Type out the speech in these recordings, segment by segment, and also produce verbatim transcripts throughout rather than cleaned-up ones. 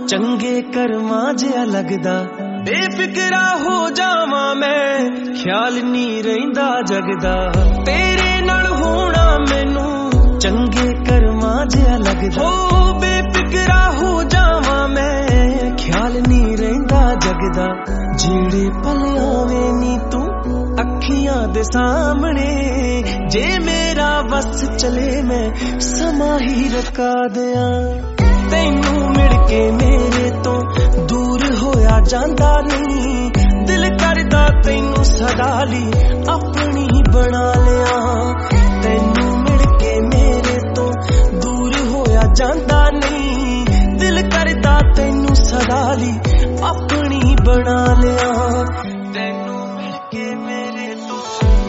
चंगे कर्मां जिहा लगदा बेफिक्रा हो जावां मैं ख्याल नहीं रहिंदा जगदा तेरे नाल होना मैनू चंगे कर्मां जिहा लगदा हो बेफिक्रा हो जावां मैं ख्याल नहीं रहिंदा जगदा जेड़े पल आवे नी तू अखियां दे सामने जे मेरा बस चले मैं समा ही रखा दियां तैनू मिल के मेरे तो दूर होया जांदा नहीं दिल करदा तैनू सदा ली अपनी बना लिया तैनू मिल के मेरे तो दूर होया जांदा नहीं दिल करदा तैनू सदा ली अपनी बना लिया तैनू मिल के मेरे तो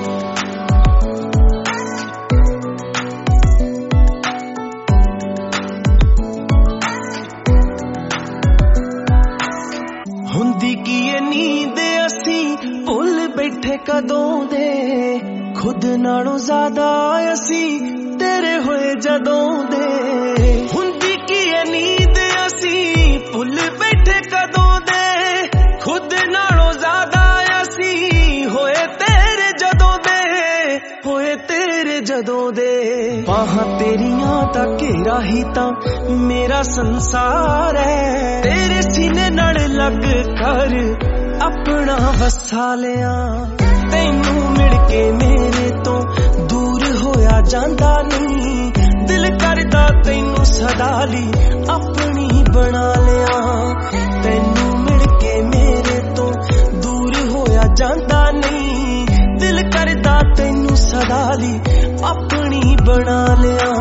हुंदी की ये नींद असी भुल बैठे कदों दे खुद नालों ज्यादा असी तेरे होए जदों दे हुंदी की ये नींद असी भुल बैठे कदों दे खुद नालों ज्यादा असी होए तेरे जदों दे होए तेरे जदों दे बाहां तेरियां दा घेरा ही तां मेरा संसार है तेरे सीने नाल लग कर अपना वसा लिया तैनू मिल के मेरे तो दूर होया जांदा नहीं दिल करदा तैनू सदा ली अपनी बना लिया तैनू मिल के मेरे तो दूर होया जांदा नहीं दिल करदा तैनू सदा ली अपनी बना लिया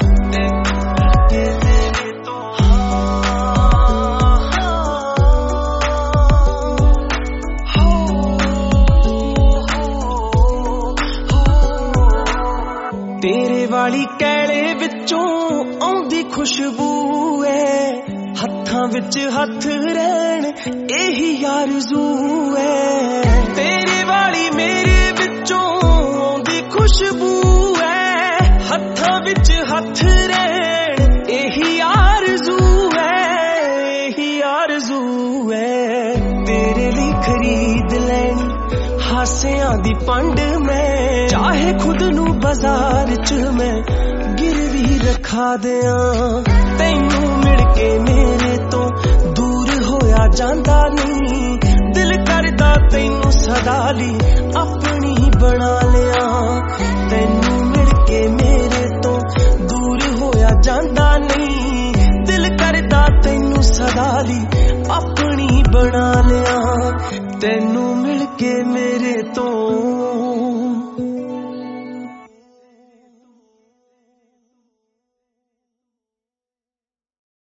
तेरे वाली कैले विचों आउंदी खुशबू है हत्थां विच हथ रहन एही आरज़ू है तेरे वाली मेरे विचों आउंदी खुशबू है हत्थां विच हथ रहन एही आरज़ू है एही आरज़ू है तेरे लिए खरीद लैनी हासियां दी पंड मैं चाहे खुद नू बाजार च मैं गिरवी रखा दियां तैनू मिल के मेरे तो दूर होया जांदा नहीं दिल करदा तैनू सदा ली अपनी बना लिया तैनू मिल के मेरे तो दूर होया जांदा नहीं दिल करदा तैनू सदा ली अपनी बना लिया तैनू मिल के मेरे तो